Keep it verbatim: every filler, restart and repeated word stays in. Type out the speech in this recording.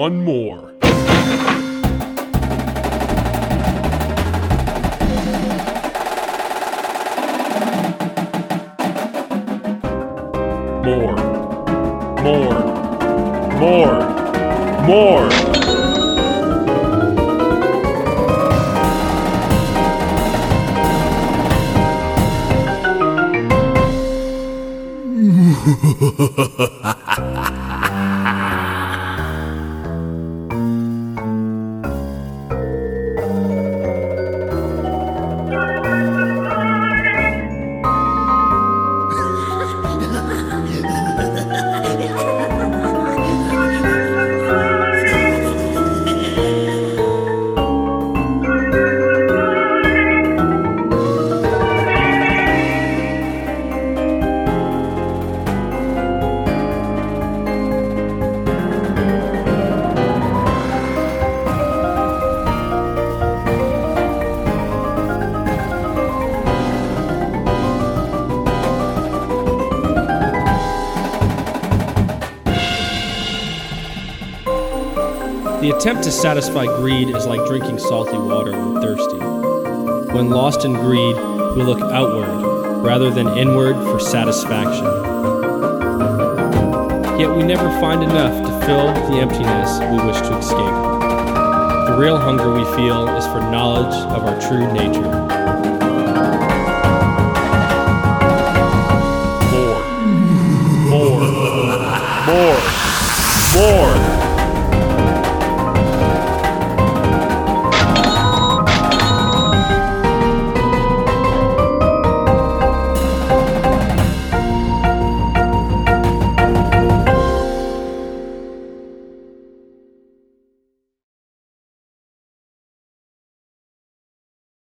one more. More. More. More. More. The attempt to satisfy greed is like drinking salty water when thirsty. When lost in greed, we look outward rather than inward for satisfaction. Yet we never find enough to fill the emptiness we wish to escape. The real hunger we feel is for knowledge of our true nature. More. More. More. More.